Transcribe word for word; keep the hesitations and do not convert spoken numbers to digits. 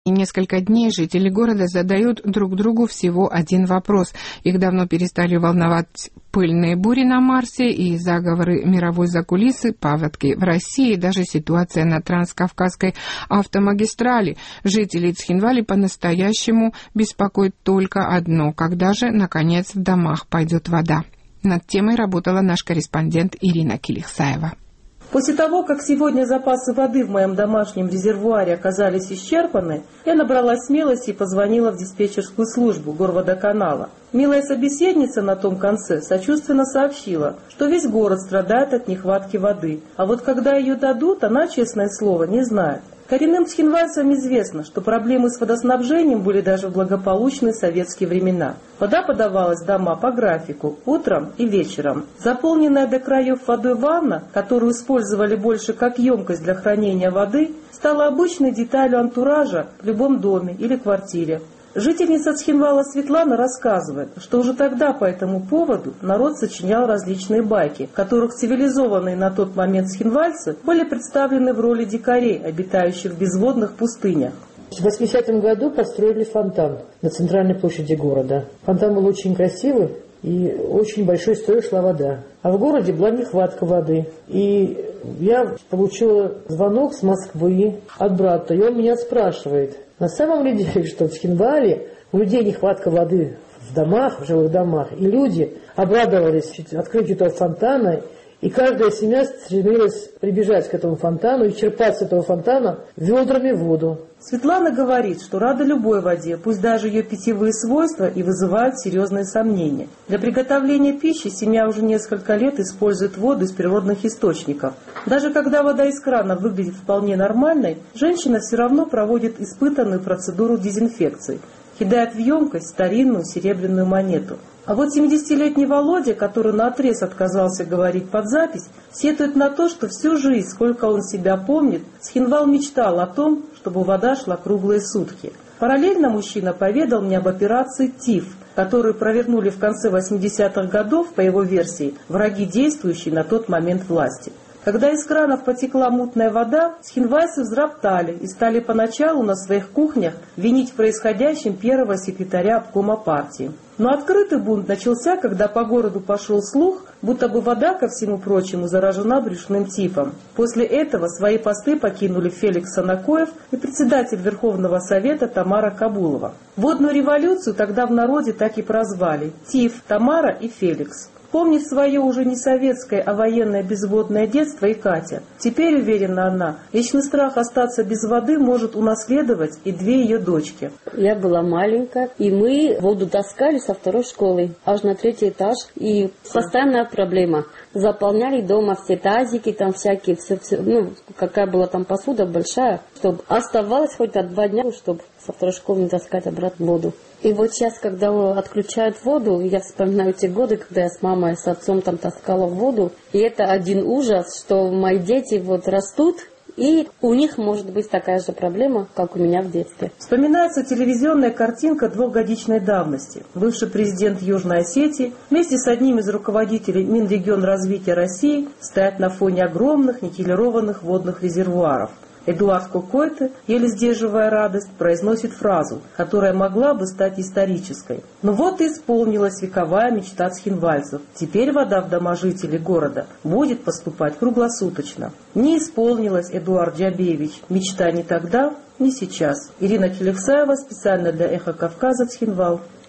И несколько дней жители города задают друг другу всего один вопрос. Их давно перестали волновать пыльные бури на Марсе и заговоры мировой закулисы, паводки в России, даже ситуация на Транскавказской автомагистрали. Жителей Цхинвали по-настоящему беспокоит только одно: когда же, наконец, в домах пойдет вода. Над темой работала наш корреспондент Ирина Килихсаева. После того, как сегодня запасы воды в моем домашнем резервуаре оказались исчерпаны, я набрала смелости и позвонила в диспетчерскую службу горводоканала. Милая собеседница на том конце сочувственно сообщила, что весь город страдает от нехватки воды, а вот когда ее дадут, она, честное слово, не знает. Коренным цхинвальцам известно, что проблемы с водоснабжением были даже в благополучные советские времена. Вода подавалась в дома по графику, утром и вечером. Заполненная до краев водой ванна, которую использовали больше как емкость для хранения воды, стала обычной деталью антуража в любом доме или квартире. Жительница Цхинвала Светлана рассказывает, что уже тогда по этому поводу народ сочинял различные байки, в которых цивилизованные на тот момент цхинвальцы были представлены в роли дикарей, обитающих в безводных пустынях. В восьмидесятом году построили фонтан на центральной площади города. Фонтан был очень красивый, и очень большой строй шла вода. А в городе была нехватка воды. И я получила звонок с Москвы от брата, и он меня спрашивает: на самом ли деле, что в Цхинвале у людей нехватка воды в домах, в жилых домах, и люди обрадовались открытию этого фонтана, и каждая семья стремилась прибежать к этому фонтану и черпать с этого фонтана ведрами воду. Светлана говорит, что рада любой воде, пусть даже ее питьевые свойства и вызывают серьезные сомнения. Для приготовления пищи семья уже несколько лет использует воду из природных источников. Даже когда вода из крана выглядит вполне нормальной, женщина все равно проводит испытанную процедуру дезинфекции, кидает в емкость старинную серебряную монету. А вот семидесятилетний Володя, который наотрез отказался говорить под запись, сетует на то, что всю жизнь, сколько он себя помнит, Цхинвал мечтал о том, чтобы вода шла круглые сутки. Параллельно мужчина поведал мне об операции ТИФ, которую провернули в конце восьмидесятых годов, по его версии, враги действующей на тот момент власти. Когда из кранов потекла мутная вода, цхинвальцы взроптали и стали поначалу на своих кухнях винить в происходящем первого секретаря обкома партии. Но открытый бунт начался, когда по городу пошел слух, будто бы вода, ко всему прочему, заражена брюшным тифом. После этого свои посты покинули Феликс Санакоев и председатель Верховного Совета Тамара Кабулова. Водную революцию тогда в народе так и прозвали – Тиф, Тамара и Феликс. Помнит свое уже не советское, а военное безводное детство и Катя. Теперь, уверена она, вечный страх остаться без воды может унаследовать и две ее дочки. Я была маленькая, и мы воду таскали со второй школы аж на третий этаж. И постоянная проблема. Заполняли дома все тазики, там всякие, все, все, ну, какая была там посуда большая, чтобы оставалось хоть от два дня, чтобы со второй школы не таскать обратно воду. И вот сейчас, когда отключают воду, я вспоминаю те годы, когда я с мамой, с отцом там таскала воду. И это один ужас, что мои дети вот растут, и у них может быть такая же проблема, как у меня в детстве. Вспоминается телевизионная картинка двухгодичной давности. Бывший президент Южной Осетии вместе с одним из руководителей Минрегионразвития России стоят на фоне огромных никелированных водных резервуаров. Эдуард Кокойте, еле сдерживая радость, произносит фразу, которая могла бы стать исторической. Но вот и исполнилась вековая мечта цхинвальцев. Теперь вода в дома жителей города будет поступать круглосуточно. Не исполнилась, Эдуард Джабеевич. Мечта ни тогда, ни сейчас. Ирина Килихсаева, специально для Эхо Кавказа, Цхинвал.